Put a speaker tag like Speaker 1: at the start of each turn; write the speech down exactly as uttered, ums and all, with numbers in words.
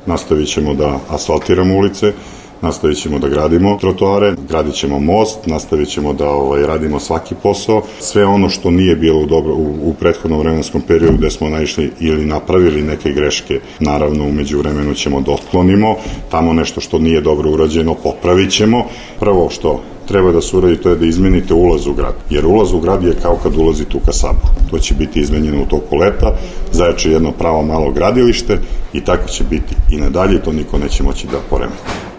Speaker 1: nastavit ćemo da asfaltiramo ulice, nastavit ćemo da gradimo trotoare, gradit ćemo most, nastavit ćemo da ovaj, radimo svaki posao. Sve ono što nije bilo u, dobro, u, u prethodnom vremenskom periodu gde smo naišli ili napravili neke greške, naravno umeđu vremenu ćemo da otklonimo. Tamo nešto što nije dobro urađeno popravit ćemo. Prvo što treba da se uradi to je da izmenite ulaz u grad, jer ulaz u grad je kao kad ulazite u kasabu. To će biti izmenjeno u toku leta, Zaječar je jedno pravo malo gradilište i tako će biti i nadalje, to niko neće moći da poremeti.